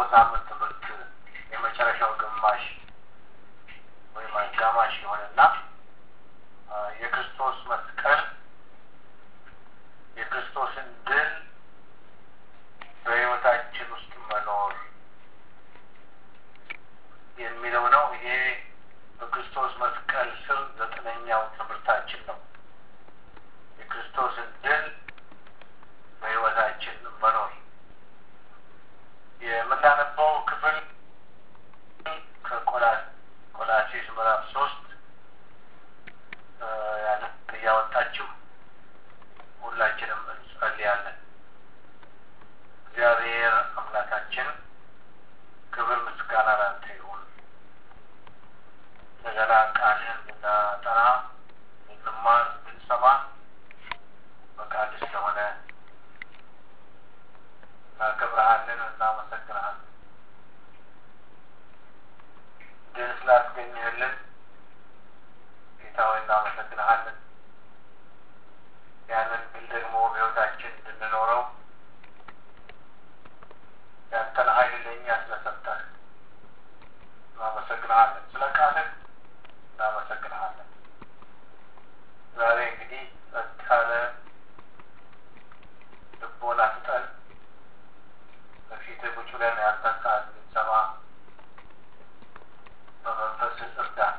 ሳምንት ትምህርት የመጨረሻው ግማሽ ወይም አጋማሽ ይሆንና የክርስቶስ መስቀል የክርስቶስን ድል በሕይወታችን ውስጥ መኖር የሚለው ነው። ይሄ በክርስቶስ መስቀል ስር 9ኛው ትምህርታችን ነው። የክርስቶስን ድል በሕይወታችን መኖር የምናነበው ክፍል ከቆላስይስ ምዕራፍ 3 ያንን እያወጣችሁ ሁላችንም እንጸልያለን። እግዚአብሔር አምላካችን ክብር ምስጋና ላንተ ይሁን። እንደገና ቃልህን እንድናጠና እንድንማር እንድንሰማ ፈቃድ ስለሆነ እናከብርሃለን፣ እናመሰግንሃለን። ድል ስላስገኘህልን ጌታ ሆይ እናመሰግንሃለን። ያንን ድል ደግሞ በሕይወታችን እንድንኖረው ያንተን ኃይል ለእኛ ስለሰጠህ እናመሰግንሃለን። ስለ ቃልህ እናመሰግንሃለን። ዛሬ እንግዲህ ጸጥ ያለ ልቦና ስጠን። በፊትህ ቁጭ ብለን ያንተን ቃል እንድንሰማ በመንፈስህ እርዳን።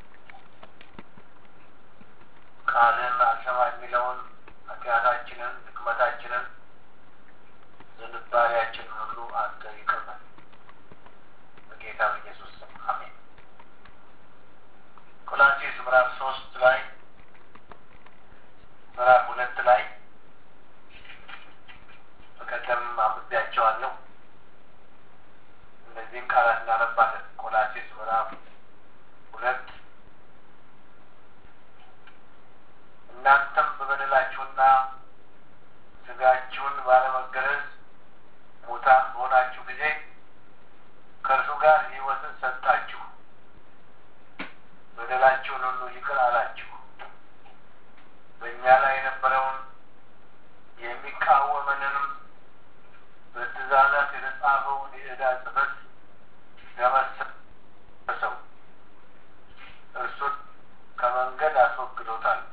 ቃልህን አልሰማ የሚለውን ኃጢአታችንን፣ ድክመታችንን፣ ዝንባሌያችንን ሁሉ አንተ ይቅር በል። በጌታ በኢየሱስ ስም አሜን። ቆላስይስ ምዕራፍ 3 ላይ ምዕራፍ 2 ላይ በቀደም አንብቤያቸዋለሁ። እነዚህም ቃላት እናነባለን። ቆላስይስ ምዕራፍ 2 እናንተም በበደላችሁና ሥጋችሁን ባለመገረዝ ሙታን በሆናችሁ ጊዜ ከእርሱ ጋር ሕይወትን ሰጣችሁ፣ በደላችሁን ሁሉ ይቅር አላችሁ። በእኛ ላይ የነበረውን የሚቃወመንንም በትእዛዛት የተጻፈውን የዕዳ ጽሕፈት ደመሰሰው፣ እርሱን ከመንገድ አስወግዶታል።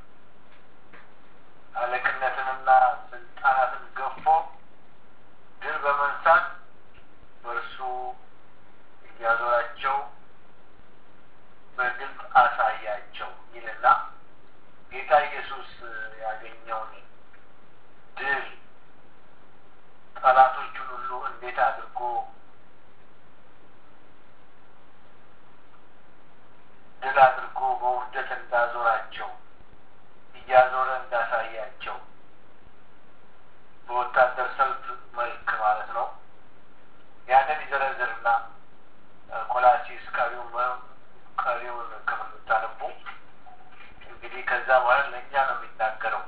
አለቅነትንና ስልጣናትን ገፎ ድል በመንሳት በእርሱ እያዞራቸው በግልጽ አሳያቸው ይልና ጌታ ኢየሱስ ያገኘውን ድል ጠላቶቹን ሁሉ እንዴት አድርጎ ድል አድርጎ በውርደት እንዳዞራቸው እያዞረ እንዳሳያቸው በወታደር ሰልፍ መልክ ማለት ነው። ያንን ይዘረዝርና ቆላስይስ ቀሪውን ክፍል ብታነቡ እንግዲህ ከዛ በኋላ ለእኛ ነው የሚናገረው።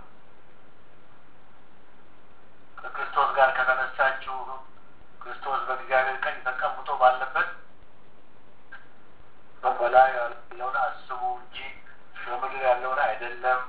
ከክርስቶስ ጋር ከተነሳችሁ ክርስቶስ በእግዚአብሔር ቀኝ ተቀምጦ ባለበት በበላይ ያለውን አስቡ እንጂ በምድር ያለውን አይደለም።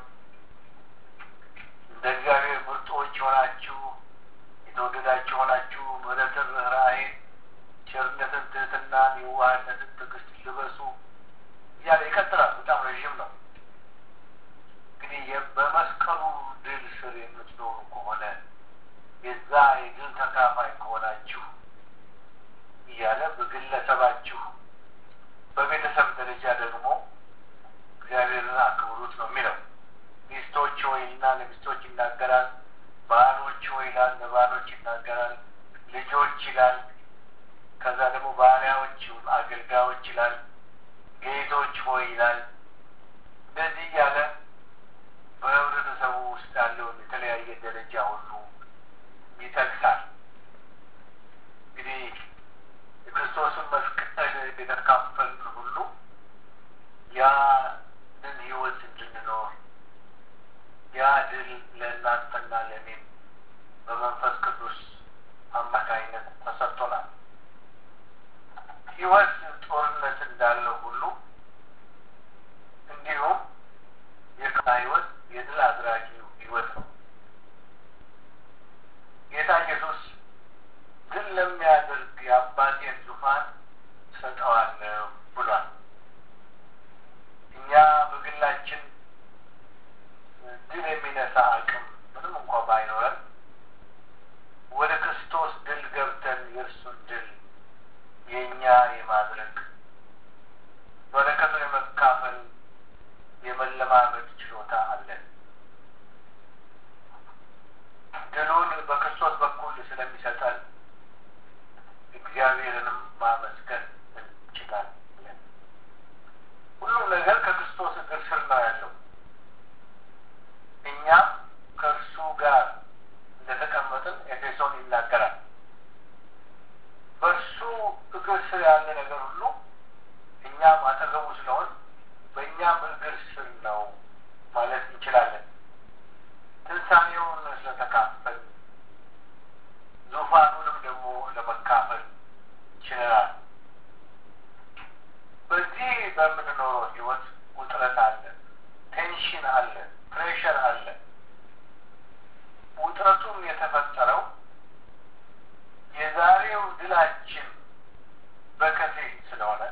እንደ እግዚአብሔር ምርጦች ሆናችሁ የተወደዳችሁ ሆናችሁ ምሕረትን፣ ርኅራኄን፣ ቸርነትን፣ ትህትናን፣ የዋህነትን፣ ትዕግስትን ልበሱ እያለ ይቀጥላል። በጣም ረዥም ነው። እንግዲህ በመስቀሉ ድል ስር የምትኖሩ ከሆነ የዛ የድል ተካፋይ ከሆናችሁ እያለ በግለሰባችሁ በቤተሰብ ደረጃ ደግሞ እግዚአብሔርን አክብሩት ነው የሚለው። ሚስቶች ሆይና ለሚስቶች ይናገራል። ባሎች ሆይ ይላል፣ ለባሎች ይናገራል። ልጆች ይላል። ከዛ ደግሞ ባሪያዎች፣ አገልጋዮች ይላል። ጌቶች ሆይ ይላል። እንደዚህ እያለ በህብረተሰቡ ውስጥ ያለውን የተለያየ ደረጃ ሁሉ ይጠቅሳል። እንግዲህ የክርስቶስን መስቀል የተካፈልን ሁሉ ያንን ህይወት እንድንኖር ያ ድል ለእናንተና ለእኔም በመንፈስ ቅዱስ አማካኝነት ተሰጥቶናል። ህይወት ጦርነት እንዳለው ሁሉ እንዲሁም የክርስትና ህይወት የድል አድራጊ ህይወት ነው። ጌታ ኢየሱስ ድል ለሚያደርግ የአባቴን ዙፋን ሰጠዋለሁ ብሏል። እኛ በግላችን ድል የሚነሳ አቅም ምንም እንኳ ባይኖረን ወደ ክርስቶስ ድል ገብተን የእርሱን ድል የእኛ የማድረግ በረከቱን የመካፈል የመለማመድ ችሎታ አለን። ድሉን በክርስቶስ በኩል ስለሚሰጠን እግዚአብሔርንም ማመስገን እንችላለን። ሁሉም ነገር ከክርስቶስ እግር ስር ነው ያለው። እኛም ከእርሱ ጋር እንደተቀመጥን ኤፌሶን ይናገራል። በእርሱ እግር ስር ያለ ነገር ሁሉ እኛም አጠገቡ ስለሆን በእኛም እግር ስር ነው ማለት እንችላለን። ትንሣኤውን ስለተካፈል ዙፋኑንም ደግሞ ለመካፈል ችለናል። በዚህ በምንኖረው ህይወት ውጥረት አለ፣ ቴንሽን አለ፣ ፕሬሸር አለ። ውጥረቱም የተፈጠረው የዛሬው ድላችን በከፊል ስለሆነ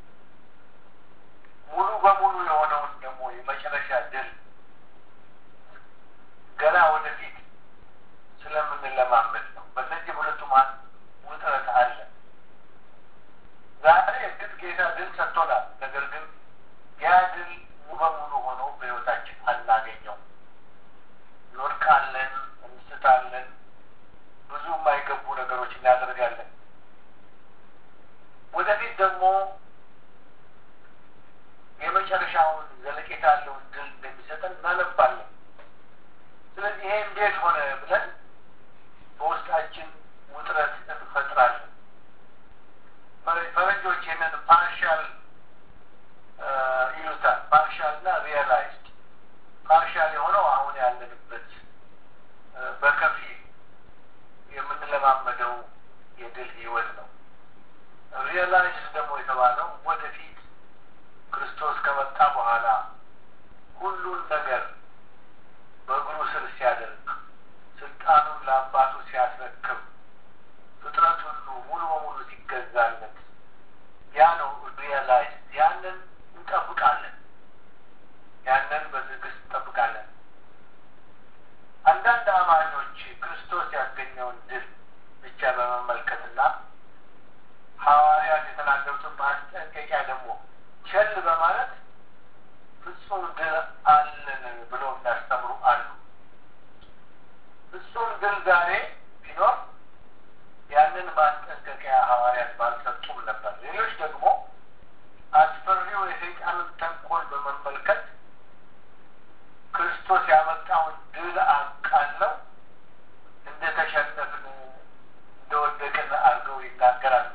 ሙሉ በሙሉ የሆነውን ደግሞ የመጨረሻ ድል ገና ወደፊት ስለምንለማመድ ነው። በእነዚህ ሁለቱ መሀል ውጥረት አለ። ዛሬ እርግጥ ጌታ ድል ሰጥቶናል። ነገር ግን ያ ድል ሙሉ በሙሉ ሆኖ በህይወታችን አናገኘው። እንወድቃለን፣ እንስታለን፣ ብዙ የማይገቡ ነገሮች እናደርጋለን። ወደፊት ደግሞ የመጨረሻውን ዘለቄታ ያለውን ድል እንደሚሰጠን እናነባለን። ስለዚህ ይሄ እንዴት ሆነ ብለን በውስጣችን ውጥረት እንፈጥራለን። ፈረንጆች ይህንን ፓርሻል ይሉታል። ፓርሻል እና ሪያላይዝድ። ፓርሻል የሆነው አሁን ያለንበት በከፊል የምንለማመደው የድል ህይወት ነው። ሪያላይዝድ ደግሞ የተባለው ወደፊት ክርስቶስ ከመጣ በኋላ ሁሉን ነገር በእግሩ ስር ሲያደርግ ስልጣኑን ለአባቱ ሲያስረክብ ፍጥረት ሁሉ ሙሉ በሙሉ ሲገዛለት ያ ነው ሪያላይዝ። ያንን እንጠብቃለን። ያንን በትዕግስት እንጠብቃለን። አንዳንድ አማኞች ክርስቶስ ያስገኘውን ድል ብቻ በመመልከትና ሐዋርያት የተናገሩትን ማስጠንቀቂያ ደግሞ ቸል በማለት ፍጹም ድል አለን ብሎ የሚያስተምሩ አሉ። ፍጹም ድል ዛሬ ቢኖር ያንን ማስጠንቀቂያ ሐዋርያት ባልሰጡም ነበር። ሌሎች ደግሞ አስፈሪው የሰይጣንን ተንኮል በመመልከት ክርስቶስ ያመጣውን ድል አቃለው እንደተሸነፍን እንደወደቅን አድርገው ይናገራሉ።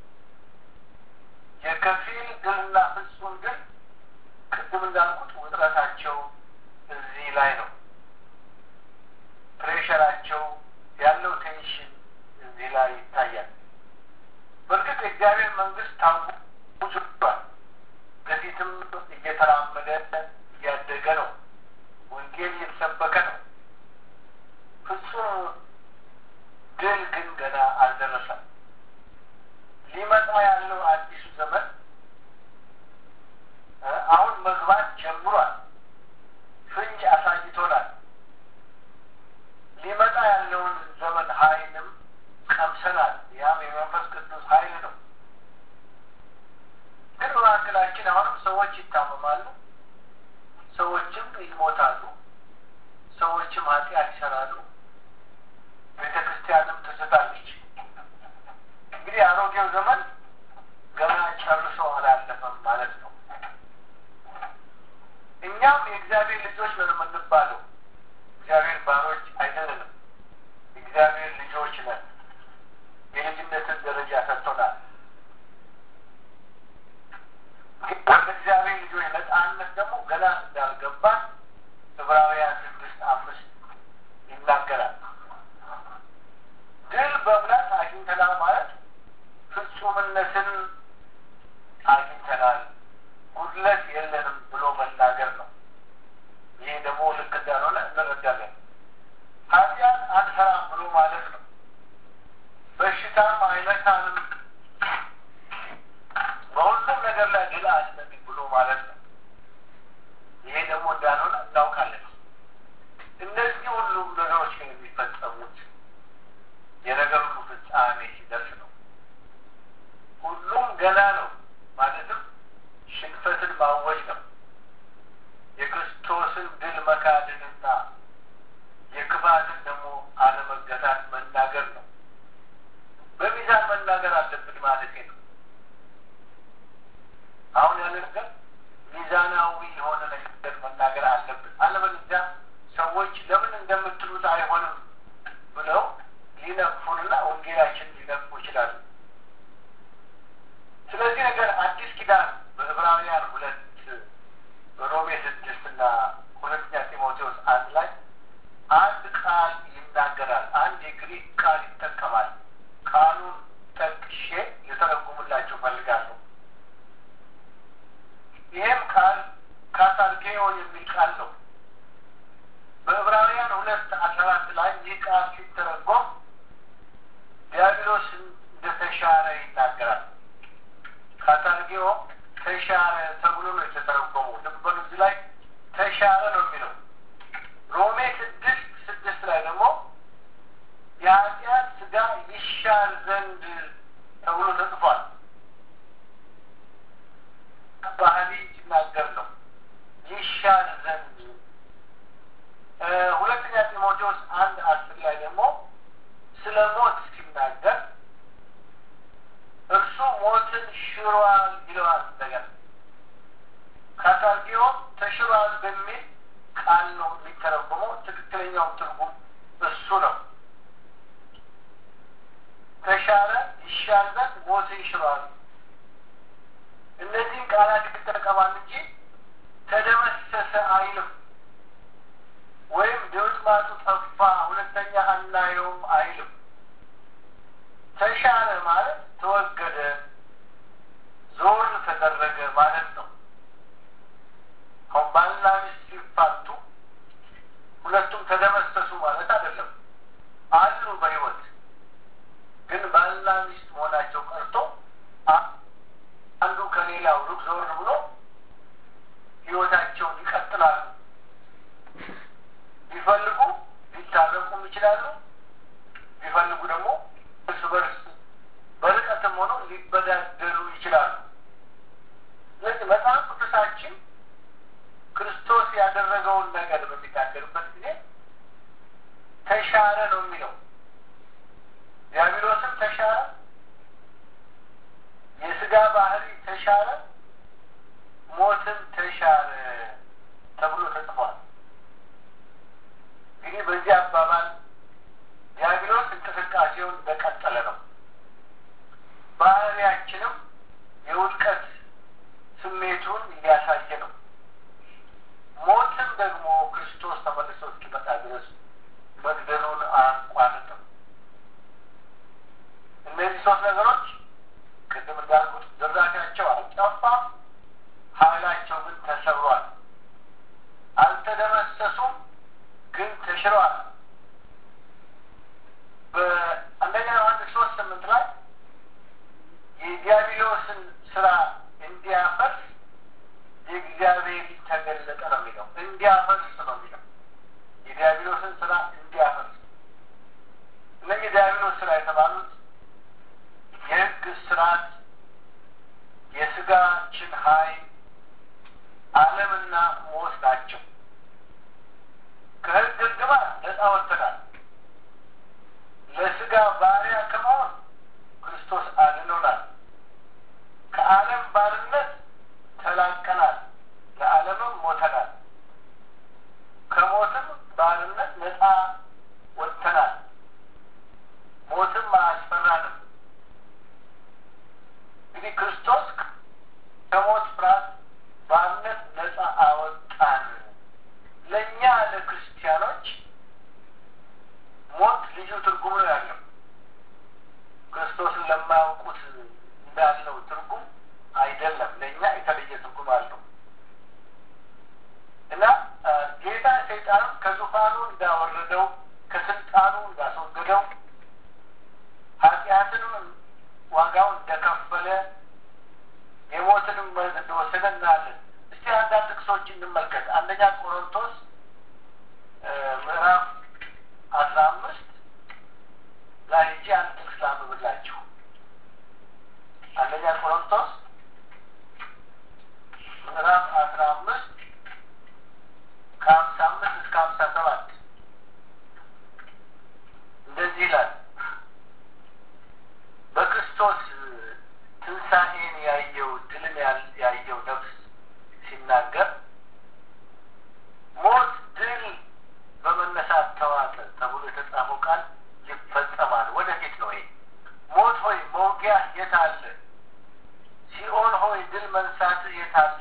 የከፊል ድልና ፍጹም ድል ቅድም እንዳልኩት ውጥረታቸው እዚህ ላይ ነው። ፕሬሸራቸው ያለው ቴንሽን እዚህ ላይ ይታያል። በእርግጥ የእግዚአብሔር መንግስት ታውጇል። በፊትም እየተራመደ እያደገ ነው። ወንጌል እየተሰበከ ነው። ፍጹም ድል ግን ገና አልደረሰም። ሊመጣ ያለው አዲሱ ዘመን አሁን መግባት ጀምሯል። ፍንጭ አሳይቶናል። ሊመጣ ያለውን ዘመን ኃይልም ቀምሰናል። ያም የመንፈስ ቅዱስ ኃይል ነው። ግን በመካከላችን አሁንም ሰዎች ይታመማሉ፣ ሰዎችም ይሞታሉ፣ ሰዎችም ኃጢአት ይሰራሉ፣ ቤተክርስቲያንም ትስታለች። እንግዲህ አሮጌው ዘመን ገና ጨርሶ አላለፈም ማለት ነው። እኛም የእግዚአብሔር ልጆች ነን የምንባለው። እግዚአብሔር ባሮች አይደለንም። እግዚአብሔር ልጆች ነን። የልጅነትን ደረጃ ሰጥቶናል። ወደ እግዚአብሔር ልጆች ነፃነት ደግሞ ገና እንዳልገባን ዕብራውያን 6:5 ይናገራል። ድል በእምነት አግኝተናል ማለት ፍጹምነትን አግኝተናል፣ ጉድለት የለንም ብሎ መናገር ነው። ይሄ ደግሞ ልክ እንዳልሆነ እንረዳለን። ኃጢአት አንሰራም ብሎ ማለት ነው። በሽታም አይነካንም ተብሎ ተጽፏል። ባህሪ ሲናገር ነው ይሻል ዘንድ። ሁለተኛ ጢሞቴዎስ 1:10 ላይ ደግሞ ስለ ሞት ሲናገር እርሱ ሞትን ሽሯል ይለዋል። ነገር ካታርጊዮም ተሽሯል በሚል ቃል ነው የሚተረጎመው። ትክክለኛው ትርጉም እሱ ነው። ተሻረ፣ ይሻል ዘንድ፣ ሞትን ሽሯል። እነዚህን ቃላት ይጠቀማል እንጂ ተደመሰሰ አይልም። ወይም ድምጥማጡ ጠፋ፣ ሁለተኛ አናየውም አይልም። ተሻረ ማለት ተወገደ፣ ዞር ተደረገ ማለት ነው። አሁን ባልና ሚስት ሲፋቱ ሁለቱም ተደመሰሱ ማለት አይደለም። አሉ በሕይወት ግን ባልና ሚስት መሆናቸው ቀርቶ አንዱ ከሌላው ሩቅ ዞር ብሎ ሕይወታቸውን ይቀጥላሉ። ቢፈልጉ ሊታረቁም ይችላሉ። ቢፈልጉ ደግሞ እርስ በርስ በርቀትም ሆነው ሊበዳደሉ ይችላሉ። ስለዚህ መጽሐፍ ቅዱሳችን ክርስቶስ ያደረገውን ነገር በሚናገርበት ጊዜ ተሻረ ነው የሚለው። ዲያብሎስም ተሻረ፣ የስጋ ባህሪ ተሻረ፣ ሞትም ተሻረ ተብሎ ተጽፏል። እንግዲህ በዚህ አባባል ዲያብሎስ እንቅስቃሴውን እንደቀጠለ ነው። ባህሪያችንም የውድቀት ስሜቱን እያሳየ ነው። ሞትም ደግሞ ክርስቶስ ተመልሶ እስኪመጣ ድረስ መግደሉን አያቋርጥም። እነዚህ ሶስት ነገሮች ቅድም እንዳልኩት ዝራፊያቸው አልጠፋም፣ ኃይላቸው ግን ተሰብሯል። አልተደመሰሱም፣ ግን ተሽረዋል። በአንደኛ ዮሐንስ 3:8 ላይ የዲያብሎስን ስራ እንዲያፈርስ የእግዚአብሔር ልጅ ተገለጠ ነው የሚለው። እንዲያፈርስ ነው የሚለው። የዲያብሎስን ስራ እንዲያፈርስ። እነዚህ ዲያብሎስ ስራ የተባሉት የሕግ ስርዓት፣ የስጋችን ኃይል፣ ዓለምና ሞት ናቸው። ከሕግ እርግማን ነፃ ወጥተናል። ለስጋ ባሪያ ከመሆን ክርስቶስ አድኖናል። ከዓለም ባርነት ተላቀናል፣ ለዓለምም ሞተናል። ከሞትም ባርነት ነፃ ወጥተናል። ሞትም አያስፈራንም። እንግዲህ ክርስቶስ ከሞት ፍርሃት ባርነት ነፃ አወጣን። ለእኛ ለክርስቲያኖች ሞት ልዩ ትርጉም ነው ያለው። ክርስቶስን ለማያውቁት እንዳለው ትርጉም አይደለም። ለእኛ የተለየ ትርጉም አለው እና ጌታ ሰይጣንም ከዙፋኑ እንዳወረደው፣ ከስልጣኑ እንዳስወገደው፣ ኃጢአትንም ዋጋውን እንደከፈለ፣ የሞትንም መርዝ እንደወሰደ እናያለን። እስቲ አንዳንድ ጥቅሶች እንመልከት። አንደኛ ቆሮንቶስ ምዕራፍ 15 ላይ ሂጂ አንድ ጥቅስ ላንብብላችሁ። አንደኛ ቆሮንቶስ ምዕራፍ 15 ከ55 እስከ 57 እንደዚህ ይላል። በክርስቶስ ትንሣኤን ያየው ድልን ያየው ነፍስ ሲናገር ሞት ድል በመነሳት ተዋጠ ተብሎ የተጻፈው ቃል ይፈጸማል። ወደፊት ነው ይሄ። ሞት ሆይ መውጊያ የት አለ? ሲኦል ሆይ ድል መንሳት የት አለ?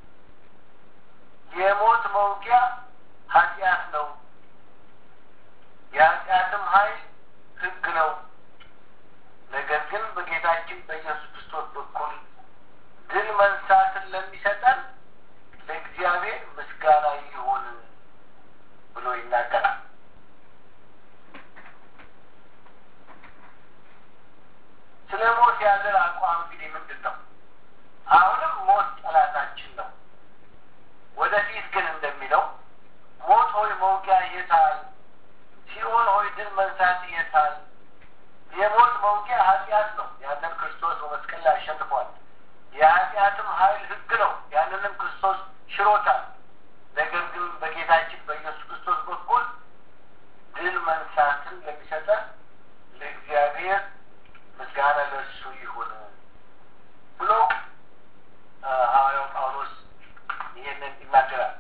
የሞት መውጊያ ኃጢአት ነው፣ የኃጢአትም ኃይል ሕግ ነው። ነገር ግን በጌታችን በኢየሱስ ክርስቶስ በኩል ድል መንሳትን ለሚሰጠን ለእግዚአብሔር ምስጋና ይሁን ብሎ ይናገራል። ስለ ሞት ያለን አቋም ለእርሱ ይሁን ብሎ ሐዋርያው ጳውሎስ ይህንን ይናገራል።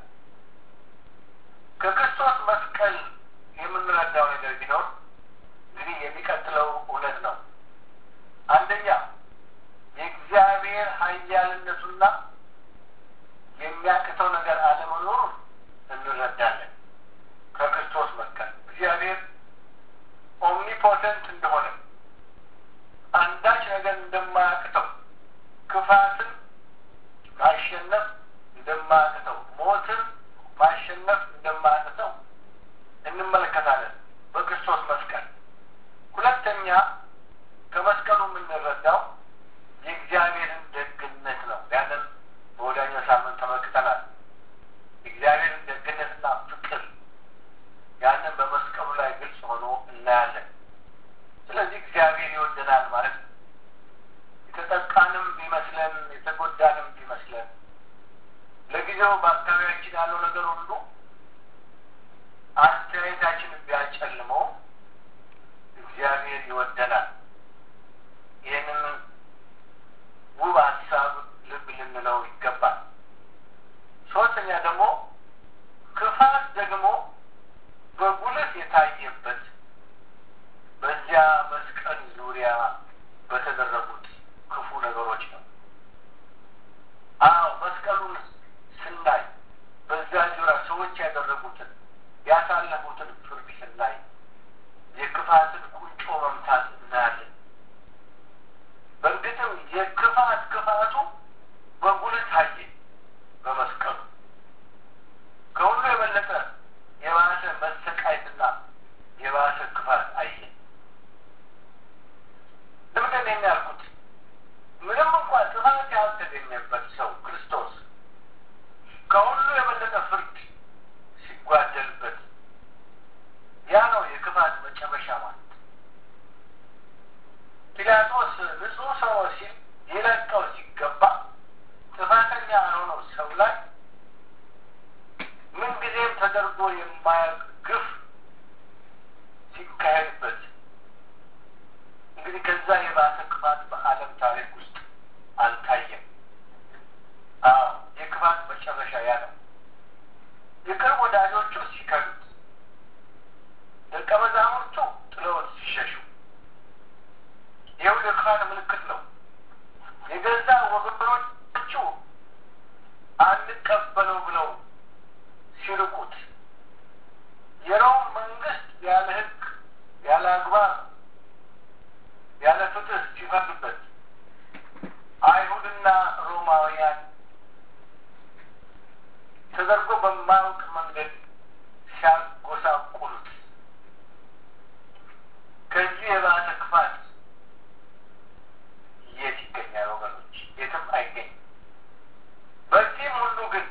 ከክርስቶስ መስቀል የምንረዳው ነገር ቢኖር እንግዲህ የሚቀጥለው እውነት ነው። አንደኛ የእግዚአብሔር ኃያልነቱና የሚያቅተው ነገር አለመኖሩን እንረዳለን። ከክርስቶስ መስቀል እግዚአብሔር ኦምኒፖተንት እንደሆነ፣ አንዳች ነገር እንደማያቅተው፣ ክፋትን ማሸነፍ እንደማያቅተው፣ ሞትን ማሸነፍ እንደማያቅተው እንመለከታለን በክርስቶስ መስቀል። ሁለተኛ ከመስቀሉ የምንረዳው የእግዚአብሔርን ደግነት ነው። ያንን በወዲያኛው ሳምንት ተመልክተናል። የእግዚአብሔርን ደግነትና ፍቅር ያንን በመስቀሉ ላይ ግልጽ ሆኖ እናያለን። ስለዚህ እግዚአብሔር ይወደናል ማለት ነው። የተጠቃንም ቢመስለን የተጎዳንም ቢመስለን ለጊዜው በአካባቢያችን ያለው ነገር ሁሉ አስተያየታችንን ቢያጨልመው እግዚአብሔር ይወደናል። ይህንን ውብ ሀሳብ ልብ ልንለው ይገባል። ሶስተኛ ደግሞ ክፋት ደግሞ በጉልህ የታየበት በዚያ መስቀል ዙሪያ በተደረጉት ክፉ ነገሮች ነው። መስቀሉን ስናይ በዛ ዙሪያ ሰዎች ያደረጉትን ያሳለፉትን ፍርድ ስናይ የክፋትን ቁንጮ መምታት እናያለን። በእርግጥም ክፋቱ በጉልህ ታየ በመስቀሉ። ከሁሉ የበለጠ የባሰ መሰቃየትና የባሰ ክፋት አየን። ለምንድን ነው ያልኩት? ምንም እንኳን ጥፋት ያልተገኘበት ሰው ክርስቶስ ከሁሉ የበለጠ ፍርድ ሲጓደልበት ያ ነው የክፋት መጨረሻ ማለት። ጲላጦስ ንጹሕ ሰው ሲል ሊለቀው ሲገባ ጥፋተኛ ያልሆነው ሰው ላይ ምንጊዜም ተደርጎ የማያልቅ ግፍ ሲካሄድበት እንግዲህ ከዛ የባሰ ክፋት በዓለም ታሪክ ውስጥ አልታየም። የክፋት መጨረሻ ያ ነው። የቅርብ ወዳጆቹ ሲከዱት፣ ደቀ መዛሙርቱ ጥለውት ሲሸሹ ይኸው የክፋት ምልክት ነው። የገዛ ወገኖቹ አንቀበለው ብለው ሲርቁት፣ የሮም መንግስት ያለ ሕግ ያለ አግባብ ያለ ፍትህ ሲፈርድበት፣ አይሁድና ሮማውያን ተደርጎ በማያውቅ መንገድ ሲያጎሳቁሉት፣ ከዚህ የባሰ ክፋት የት ይገኛል ወገኖች? የትም አይገኝም። በዚህም ሁሉ ግን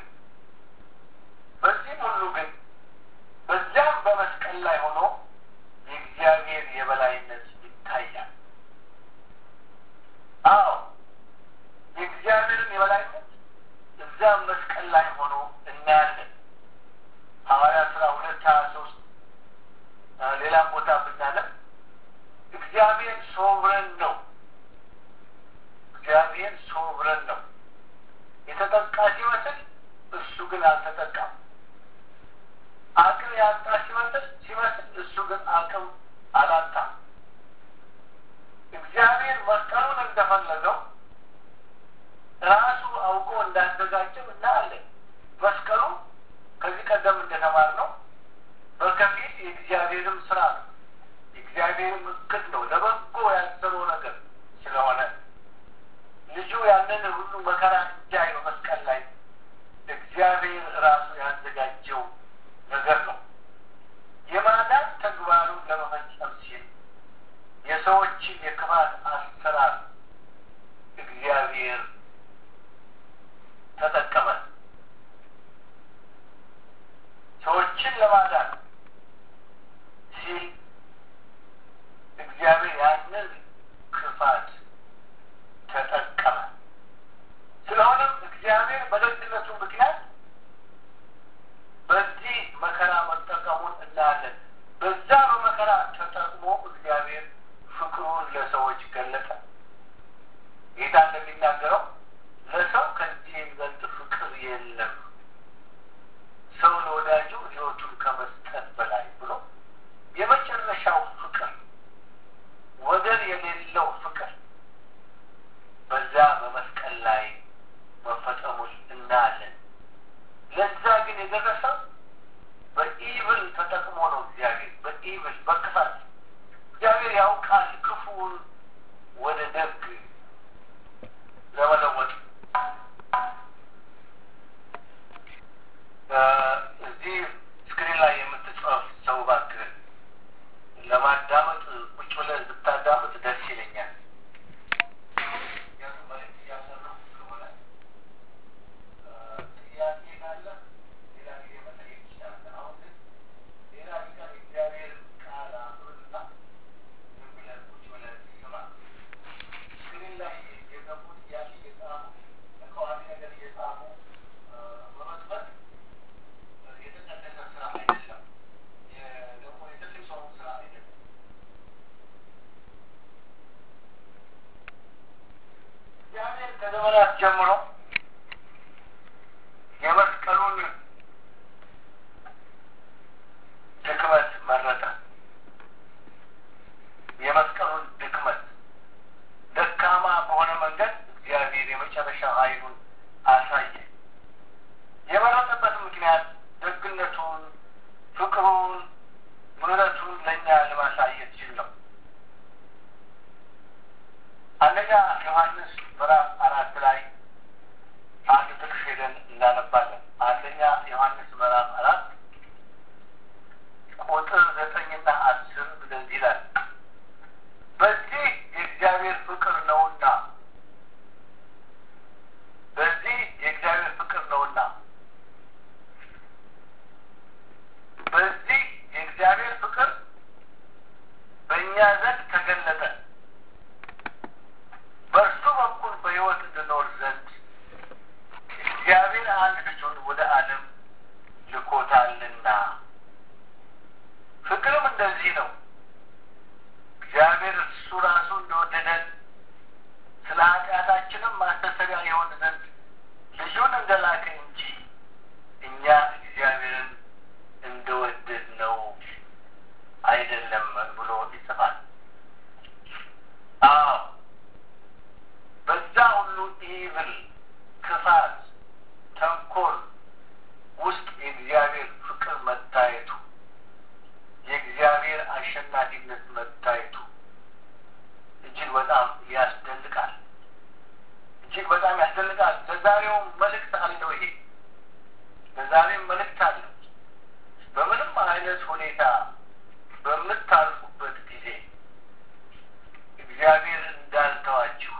በዚያም በመስቀል ላይ ሆኖ የእግዚአብሔር የበላይነት ይታያል። የእግዚአብሔርን የበላይነት እዚያም መስቀል ላይ ሆኖ እናያለን። ሐዋርያት ሥራ 2:23 ሌላም ቦታ ብናነብ እግዚአብሔር ሶቨረን ነው። እግዚአብሔር ሶቨረን ነው። የተጠቃ ሲመስል እሱ ግን አልተጠቃም። አቅም ያጣ ሲመስል እሱ ግን አቅም አላጣም። እግዚአብሔር መስቀሉን እንደፈለገው ራሱ አውቆ እንዳዘጋጀው እናያለን። መስቀሉ ከዚህ ቀደም እንደተማርነው በከፊል የእግዚአብሔርም ስራ ነው፣ የእግዚአብሔርም እቅድ ነው። ለበጎ ያሰበው ነገር ስለሆነ ልጁ ያንን ሁሉ መከራ እንዲያይ በመስቀል ላይ እግዚአብሔር ራሱ ያዘጋጀው ነገር ነው። የማዳን ተግባሩን ለመፈጸም ሲል የሰዎችን የክፋት አሰራር እግዚአብሔር ተጠቀመ። ሰዎችን ለማዳን ሲል እግዚአብሔር ያንን ክፋት ተጠቀመ። ስለሆነ ከዘመናት ጀምሮ የመስቀሉን ድክመት መረጠ። የመስቀሉን ድክመት ደካማ በሆነ መንገድ እግዚአብሔር የመጨረሻ ኃይሉን አሳየ። የመረጠበት ምክንያት ደግነቱን፣ ፍቅሩን፣ ምሕረቱን ለእኛ ለማሳየት ሲል ነው። አንደኛ ዮሐንስ ምዕራፍ 4 ላይ አንድ ጥቅስ ሄደን እናነባለን። አንደኛ ዮሐንስ ምዕራፍ 4 ቁጥር 9 እና 10 እንደዚህ ይላል። በዚህ የእግዚአብሔር ፍቅር ነውና በዚህ የእግዚአብሔር ፍቅር በእኛ ዘንድ ተገለጠ፣ በእርሱ በኩል በሕይወት እንድኖር ዘንድ እግዚአብሔር አንድ ልጁን ወደ ዓለም ልኮታልና። ፍቅርም እንደዚህ ነው፣ እግዚአብሔር እሱ ራሱ እንደወደደን ስለ ኃጢአታችንም ማስተሰሪያ የሆን ዘንድ ልጁን እንደላከ እንጂ እኛ እግዚአብሔርን እንደወደድ ነው አይደለም ብሎ ይጽፋል። አዎ በዛ ሁሉ ኢቭል፣ ክፋት፣ ተንኮል ውስጥ የእግዚአብሔር ፍቅር መታየቱ፣ የእግዚአብሔር አሸናፊነት መታየቱ እጅግ በጣም ያስደንቃል። እጅግ በጣም ያስደንቃል። ለዛሬው መልእክት አለው። ይሄ ለዛሬው መልእክት አለው። በምንም አይነት ሁኔታ በምታልፉበት ጊዜ እግዚአብሔር እንዳልተዋችሁ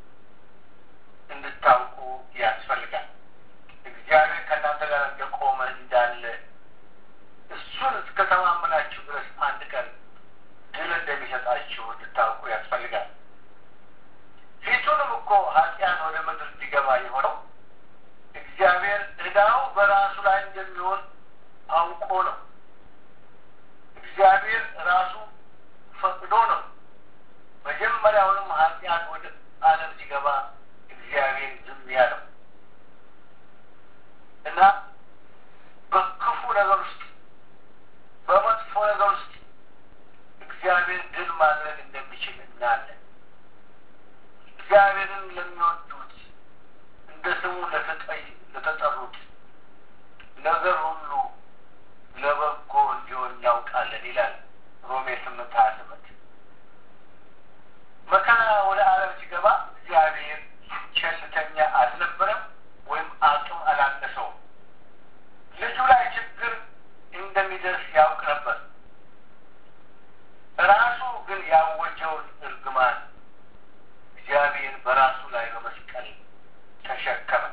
እንድታውቁ ያስፈልጋል። እግዚአብሔር ከእናንተ ጋር እንደቆመ እንዳለ፣ እሱን እስከተማመናችሁ ድረስ አንድ ቀን ድል እንደሚሰጣችሁ እንድታውቁ ያስፈልጋል። ፊቱንም እኮ ኃጢአት ወደ ምድር እንዲገባ የሆነው እግዚአብሔር ዕዳው በራሱ ላይ እንደሚሆን አውቆ ነው። እግዚአብሔር ራሱ ፈቅዶ ነው። መጀመሪያውንም ኃጢአት ወደ ዓለም ሲገባ እግዚአብሔር ዝም ያለው እና በክፉ ነገር ውስጥ፣ በመጥፎ ነገር ውስጥ እግዚአብሔር ድል ማድረግ እንደሚችል እናያለን። እግዚአብሔርን ለሚወዱት እንደ ስሙ ለተጠሩት ነገር ሁሉ ለበጎ እንዲሆን እናውቃለን ይላል ሮሜ 8:28። መከራ ወደ ዓለም ሲገባ እግዚአብሔር ቸልተኛ አልነበረም ወይም አቅም አላነሰውም። ልጁ ላይ ችግር እንደሚደርስ ያውቅ ነበር። ራሱ ግን ያወጀውን እርግማን እግዚአብሔር በራሱ ላይ በመስቀል ተሸከመ።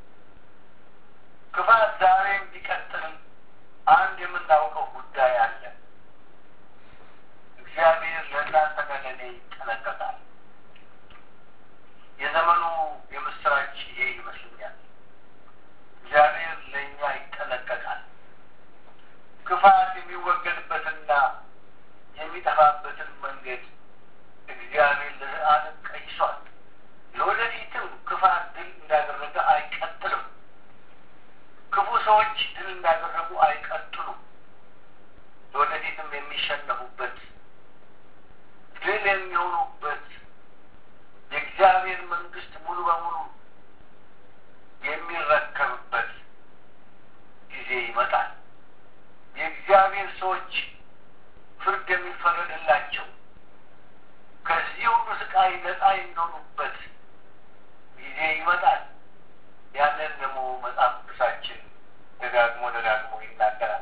ክፋት ዛሬም ቢቀጥል አንድ የምናውቀው ጉዳይ አለ። እግዚአብሔር ለእናንተና ለእኔ ይጠነቀቃል። የዘመኑ የምስራች ይሄ ይመስለኛል። እግዚአብሔር ለእኛ ይጠነቀቃል። ክፋት የሚወገድበትና የሚጠፋበትን መንገድ እግዚአብሔር ለዘላለም ቀይሷል። ለወደፊትም ክፋት ድል እንዳደረገ አይቀጥልም። ክፉ ሰዎች ድል እንዳደረጉ አይቀጥሉም። ለወደፊትም የሚሸነፉበት፣ ድል የሚሆኑበት፣ የእግዚአብሔር መንግስት ሙሉ በሙሉ የሚረከብበት ጊዜ ይመጣል። የእግዚአብሔር ሰዎች ፍርድ የሚፈረድላቸው፣ ከዚህ ሁሉ ስቃይ ነፃ የሚሆኑበት ጊዜ ይመጣል። ያንን ደግሞ መጽሐፍ ቅዱሳችን ደጋግሞ ይናገራል።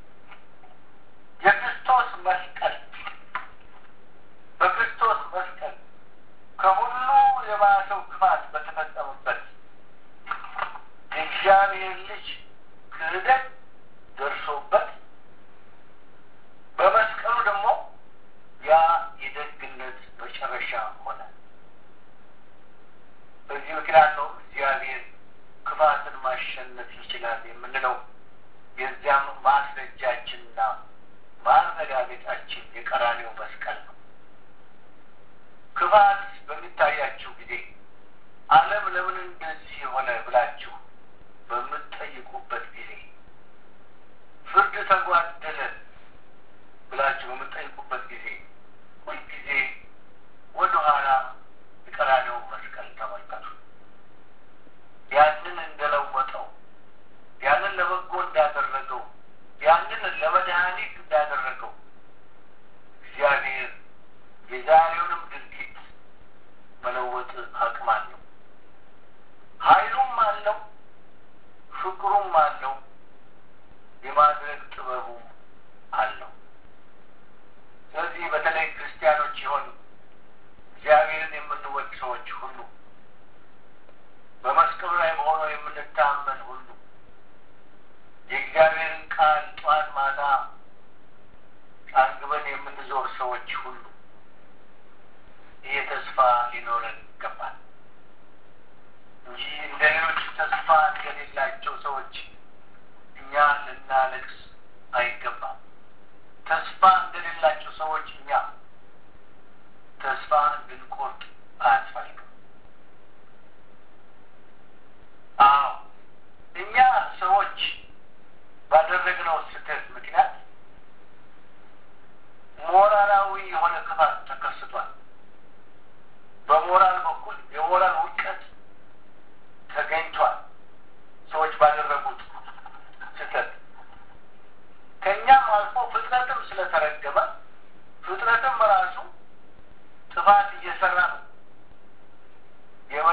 የክርስቶስ መስቀል፣ በክርስቶስ መስቀል ከሁሉ የባሰው ክፋት በተፈጸመበት የእግዚአብሔር ልጅ ክህደት ደርሶበት በመስቀሉ ደግሞ ያ የደግነት መጨረሻ ሆነ። በዚህ ምክንያት ነው እግዚአብሔር ክፋትን ማሸነፍ ይችላል የምንለው። የዚያም ማስረጃችንና ማረጋገጫችን የቀራንዮው መስቀል ነው። ክፋት በሚታያችሁ ጊዜ ዓለም ለምን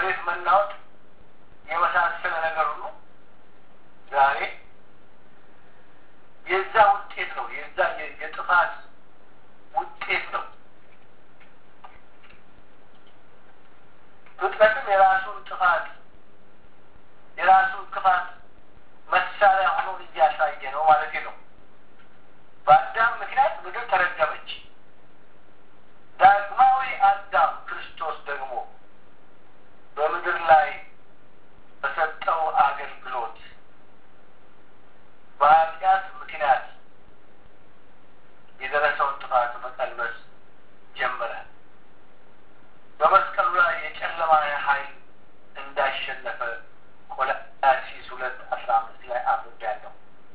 የመሬት መናወጥ የመሳሰለ ነገር ሁሉ ዛሬ የዛ ውጤት ነው። የዛ የጥፋት ውጤት ነው። ፍጥረትም የራሱን ጥፋት የራሱን ክፋት መሳሪያ ሆኖ እያሳየ ነው ማለት ነው። በአዳም ምክንያት ምድር ተረገመች። ዳግማዊ አዳም ክርስቶስ ደግሞ በምድር ላይ በሰጠው አገልግሎት በኃጢአት ምክንያት የደረሰውን ጥፋት መቀልበስ ጀመረ። በመስቀሉ ላይ የጨለማ ኃይል እንዳሸነፈ ቆላስይስ 2:15 ላይ አብሬያለሁ።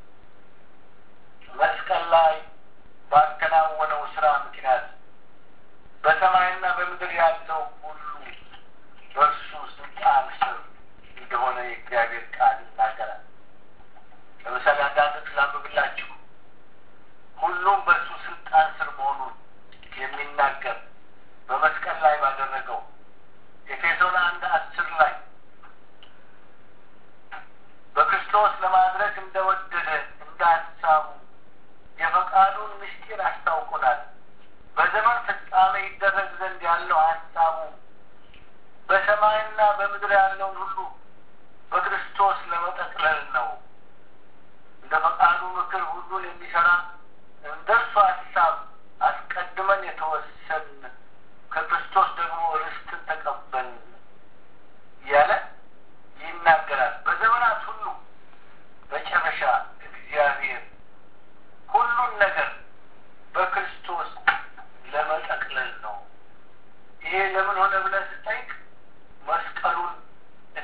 መስቀል ላይ ባከናወነው ስራ ምክንያት በሰማይና በምድር ያለው ሁሉ በእርሱ ስልጣን ስር እንደሆነ የእግዚአብሔር ቃል ይናገራል። ለምሳሌ አንዳንድ ላንብብላችሁ። ሁሉም በእሱ ስልጣን ስር መሆኑን የሚናገር በመስቀል ላይ ባደረገው ኤፌሶን 1:10 ላይ በክርስቶስ ለማድረግ እንደወደደ እንደ ሀሳቡ የፈቃዱን ምስጢር አስታውቆናል። በዘመን ፍጻሜ ይደረግ ዘንድ ያለው ሀሳቡ በሰማይና በምድር ያለውን ሁሉ በክርስቶስ ለመጠቅለል ነው። እንደ ፈቃዱ ምክር ሁሉን የሚሰራ እንደ እርሱ ሀሳብ አስቀድመን የተወሰን ከክርስቶስ ደግሞ ርስትን ተቀበልን እያለ ይናገራል። በዘመናት ሁሉ መጨረሻ እግዚአብሔር ሁሉን ነገር በክርስቶስ ለመጠቅለል ነው። ይሄ ለምን ሆነ ብለህ ስጠይቅ መስቀሉን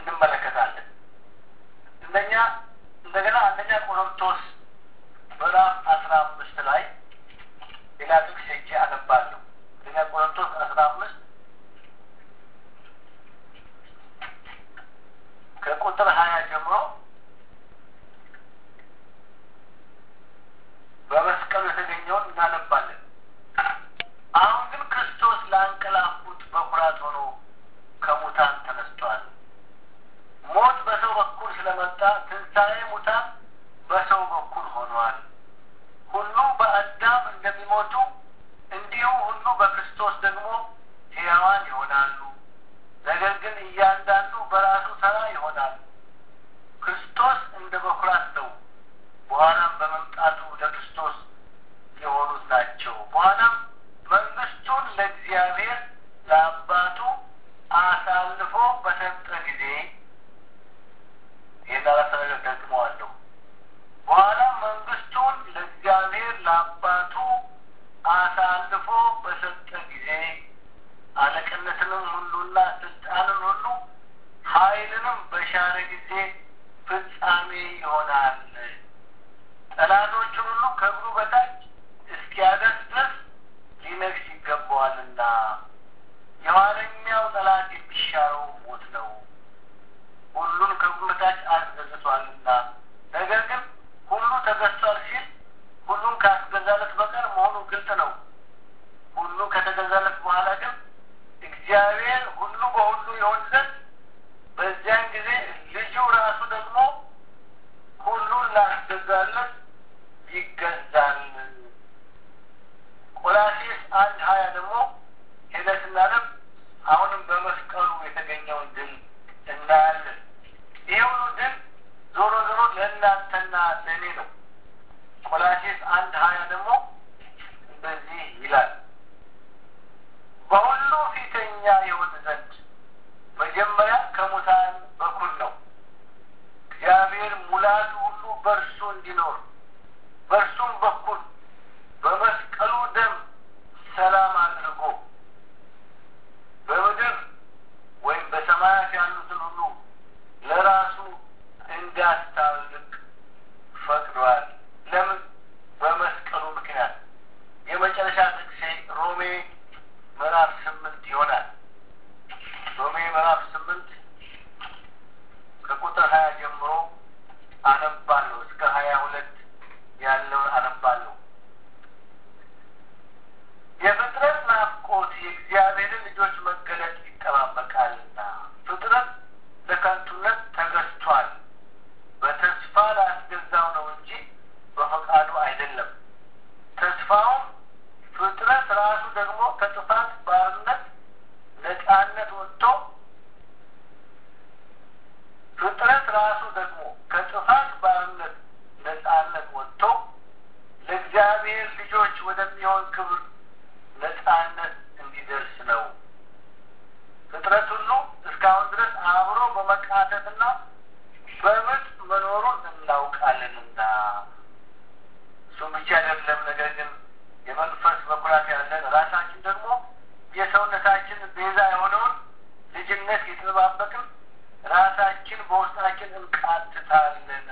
በመንከራተትና በምጥ መኖሩን እናውቃለንና እሱም ብቻ አይደለም፣ ነገር ግን የመንፈስ በኩራት ያለን ራሳችን ደግሞ የሰውነታችን ቤዛ የሆነውን ልጅነት የተጠባበቅን ራሳችን በውስጣችን እንቃትታለን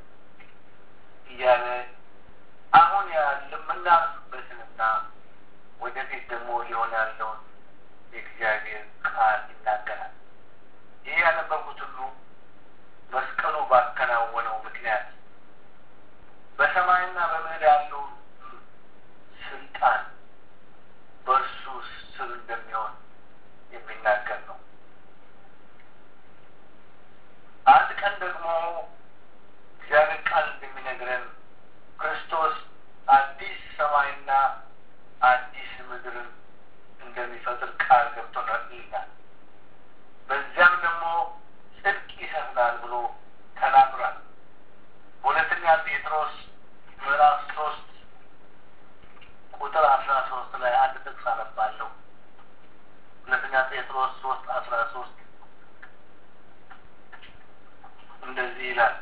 እያለ አሁን የምናልፍበትንና ወደፊት ደግሞ ሊሆን ያለውን የእግዚአብሔር ቃል ይናገራል። ይህ ያነበብኩት ሁሉ መስቀሉ ባከናወነው ምክንያት በሰማይና በምድር ያለው ስልጣን በእርሱ ስር እንደሚሆን የሚናገር ነው። አንድ ቀን ደግሞ እግዚአብሔር ቃል እንደሚነግረን ክርስቶስ አዲስ ሰማይና አዲስ ምድርን እንደሚፈጥር ቃል ገብቶልናል። በዚያም ደግሞ ጽድቅ ይሰፍናል ብሎ ተናግሯል። ሁለተኛ ጴጥሮስ ምዕራፍ 3 ቁጥር 13 ላይ አንድ ጥቅስ አነባለሁ። ሁለተኛ ጴጥሮስ 3:13 እንደዚህ ይላል።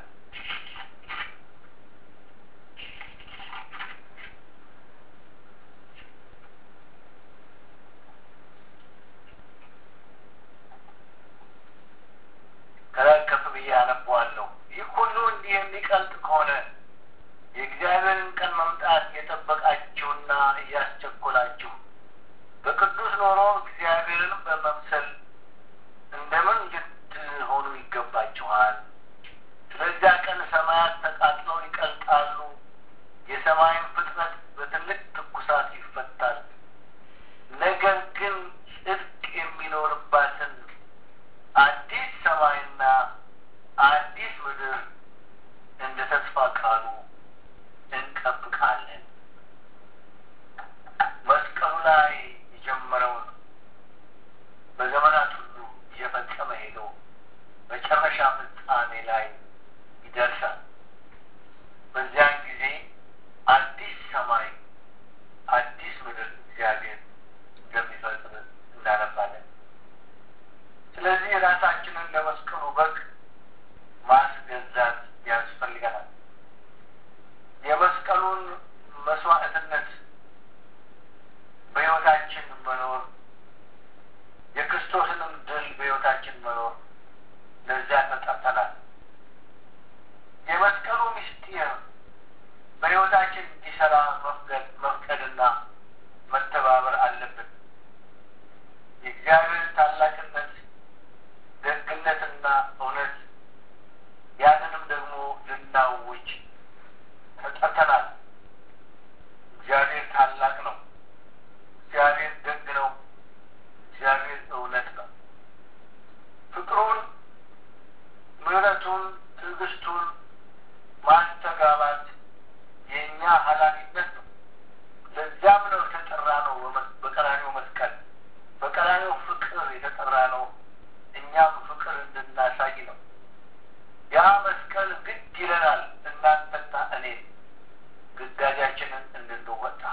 ከላይ ከፍ ብዬ አነባዋለሁ። ይህ ሁሉ እንዲህ የሚቀልጥ ከሆነ የእግዚአብሔርን ቀን መምጣት የጠበቃችሁና እያስቸኮላችሁ በቅዱስ ኖሮ እግዚአብሔርን በመምሰል እንደምን ልትሆኑ ይገባችኋል። ስለዚያ ቀን ሰማያት ተቃጥለው ይቀልጣሉ፣ የሰማይን ፍጥረት በትልቅ ትኩሳት ይፈታል። ነገር ግን ጽድቅ የሚኖርባትን አዲስ ሰማይና አዲስ ምድር እንደ ተስፋ ቃሉ እንጠብቃለን። መስቀሉ ላይ የጀመረውን በዘመናት ሁሉ እየፈጸመ ሄዶ መጨረሻ ፍጻሜ ላይ ይደርሳል። በዚያን ጊዜ አዲስ ሰማይ አዲስ ምድር እግዚአብሔር እንደሚፈጥር እናነባለን። ስለዚህ ራሳችንን ለመስቀሉ በግ ማስገዛት ያስፈልገናል። የመስቀሉን መስዋዕትነት በሕይወታችን መኖር፣ የክርስቶስንም ድል በሕይወታችን መኖር፣ ለዚያ ተጠርተናል። የመስቀሉ ምስጢር በሕይወታችን እንዲሰራ መፍቀድና መተባበር አለብን። የእግዚአብሔር ታላቅነት፣ ደግነትና እውነት ያንንም ደግሞ ልናውጅ ተጠርተናል። እግዚአብሔር ታላቅ ነው። እግዚአብሔር ደግ ነው። እግዚአብሔር እውነት ነው። ፍቅሩን፣ ምሕረቱን፣ ትዕግስቱን ማስተጋባት የእኛ ኃላፊነት ነው። ለዚያም ነው የተጠራ ነው። በቀራንዮ መስቀል በቀራንዮ ፍቅር የተጠራ ነው። እኛም ፍቅር እንድናሳይ ነው። ያ መስቀል ግድ ይለናል። እናንተና እኔ ግዳጃችንን እንድንወጣ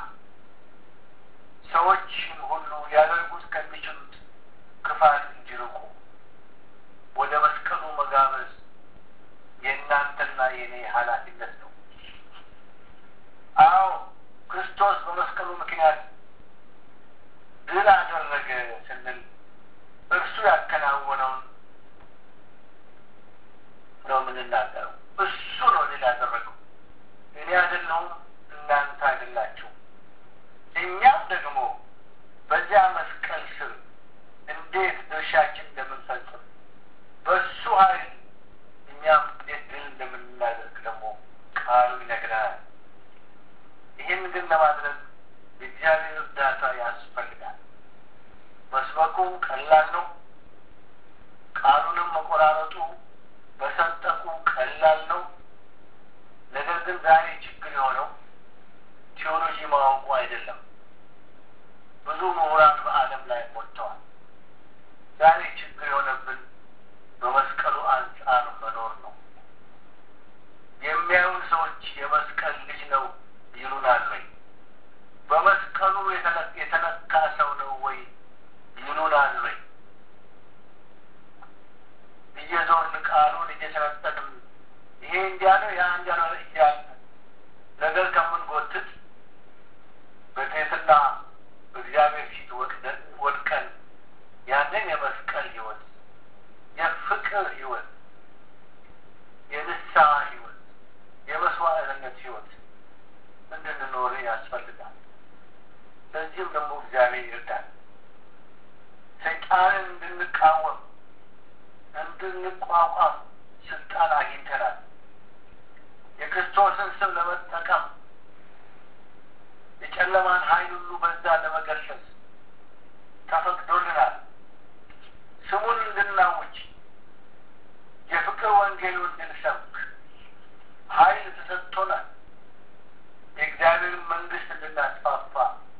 ሰዎችን ሁሉ ሊያደርጉት ከሚችሉት ክፋት እንዲርቁ ወደ መስቀሉ መጋበዝ የእናንተና የእኔ ኃላፊነት ነው። አዎ ክርስቶስ በመስቀሉ ምክንያት ድል አደረገ ስንል እርሱ ያከናወነውን ነው የምንናገረው። እሱ ነው ድል ያደረገው። እኔ አይደለሁም፣ እናንተ አይደላችሁም። እኛም ደግሞ በዚያ መስቀል ስር እንዴት ድርሻችን እንደምንፈጽም በእሱ ኃይል እኛም እንዴት ድል እንደምናደርግ ደግሞ ቃሉ ይነግረናል። ይህን ግን ለማድረግ የእግዚአብሔር እርዳታ ያስፈልጋል። መስበኩም ቀላል ነው። ቃሉንም መቆራረጡ መሰንጠቁ ቀላል እየሰነጠቅን ይሄ እንዲያ ነው ያ እንዲያ ነው እያልን ነገር ከምንጎትት በትህትና በእግዚአብሔር ፊት ወድቀን ያንን የመስቀል ሕይወት፣ የፍቅር ሕይወት፣ የንስሐ ሕይወት፣ የመስዋዕትነት ሕይወት እንድንኖር ያስፈልጋል። ለዚህም ደግሞ እግዚአብሔር ይርዳል። ሰይጣንን እንድንቃወም እንድንቋቋም ስልጣን አግኝተናል። የክርስቶስን ስም ለመጠቀም የጨለማን ኃይል ሁሉ በዛ ለመገሰጽ ተፈቅዶልናል። ስሙን እንድናውጅ የፍቅር ወንጌሉን እንድንሰብክ ኃይል ተሰጥቶናል። የእግዚአብሔርን መንግስት እንድናስፋፋ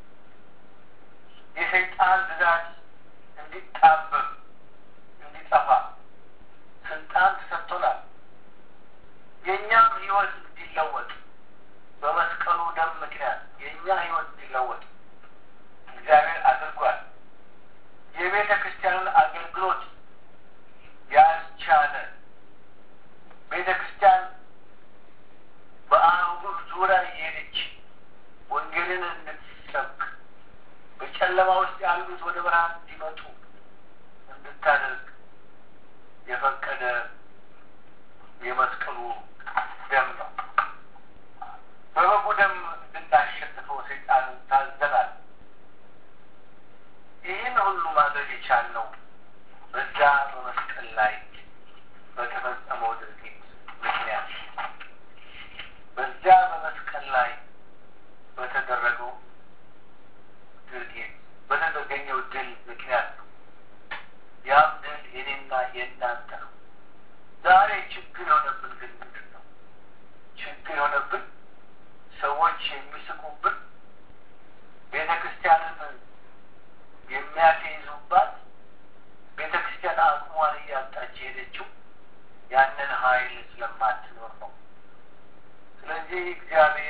የሰይጣን ግዛት እንዲጣበብ እንዲጠፋ ስልጣን ተሰጥቶናል። የእኛም ሕይወት እንዲለወጥ በመስቀሉ ደም ምክንያት የእኛ ሕይወት እንዲለወጥ እግዚአብሔር አድርጓል። የቤተ ክርስቲያንን አገልግሎት ያስቻለ ቤተ ክርስቲያን በአህጉር ዙሪያ የሄደች ወንጌልን እንድትሰብክ በጨለማ ውስጥ ያሉት ወደ ብርሃን እንዲመጡ እንድታደርግ የፈቀደ የመስቀሉ ደም ነው። በበጉ ደም እንድናሸንፈው ሰይጣንን ታዘናል። ይህን ሁሉ ማድረግ የቻልነው በዛ በመስቀል ላይ በተፈጸመው ድርጊት ምክንያት፣ በዚያ በመስቀል ላይ በተደረገው ድርጊት በተገኘው ድል ምክንያት ነው። ያም ድል የኔና የእናንተ ነው። ዛሬ ችግር የሆነብን ግን ምንድን ነው? ችግር የሆነብን ሰዎች የሚስቁብን፣ ቤተ ክርስቲያንን የሚያስይዙባት፣ ቤተ ክርስቲያን አቅሟን እያጣች የሄደችው ያንን ኃይል ስለማትኖር ነው። ስለዚህ እግዚአብሔር